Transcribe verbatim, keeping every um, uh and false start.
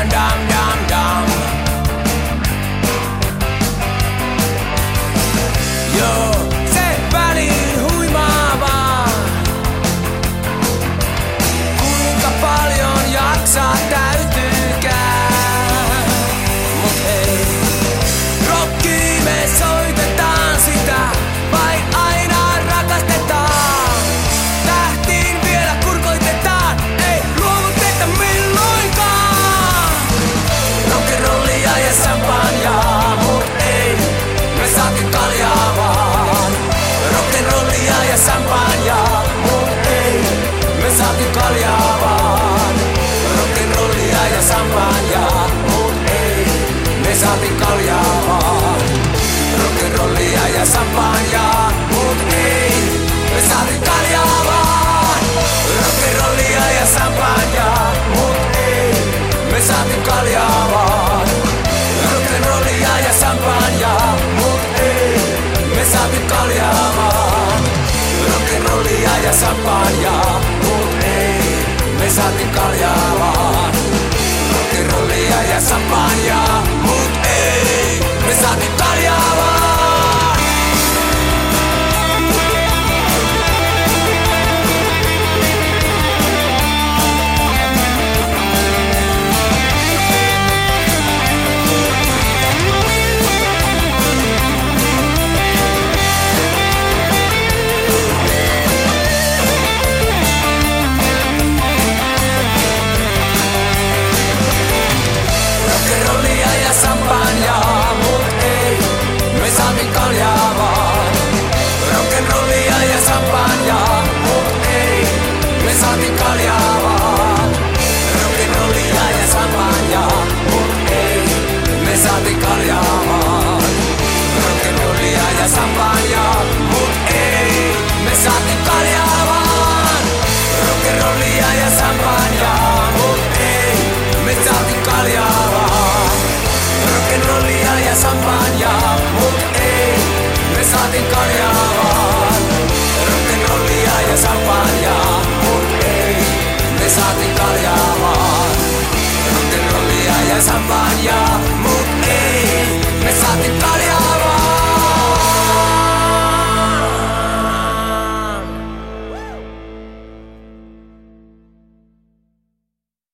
dam dam dam dam. Joo, se väliin huimaavaa. Kuinka paljon jaksaa täytyykään. Mut hei, rockiin me soitetaan sitä, vai aina rakastetaan. Tähtiin vielä kurkoitetaan, ei luovuteta milloinkaan. Rock'n'rollia ja champagnea, mut ei, me saatiin kaljaa vaan. Rock'n'rollia ja champagnea, mut ei, me saatiin kaljaa vaan. Rock'n'rollia ja champagnea, mut ei, me saatiin kaljaa vaan. Rock'n'rollia ja champagnea, mut ei, me saatiin kaljaa vaan. Rock'n'rollia ja champagnea, mut ei, me saatiin kaljaa vaan. Rock'n'rollia ja champagnea, mut ei, me saatiin kaljaa vaan. Rock'n'rollia ja champagnea, mut ei, me saatiin kaljaa vaan. Rock'n'rollia ja champagnea, mut ei, me saatiin kaljaa vaan. Rock'n'rollia ja champagnea, mut ei, me saatiin kaljaa vaan. Rock'n'rollia ja champagnea, mut ei, me saatiin kaljaa vaan. Rock'n'rollia ja champagnea, mut ei, me saatiin kaljaa vaan. Rock'n'rollia ja champagnea, mut ei, me saatiin kaljaa vaan. Rock'n'rollia ja champagnea, mut ei, me saatiin kaljaa vaan. Rock'n'rollia ja champagnea, mut ei, me saatiin kaljaa vaan. Rock'n'rollia ja champagnea, mut ei, me saatiin kaljaa vaan. Rock'n'rollia ja champagnea,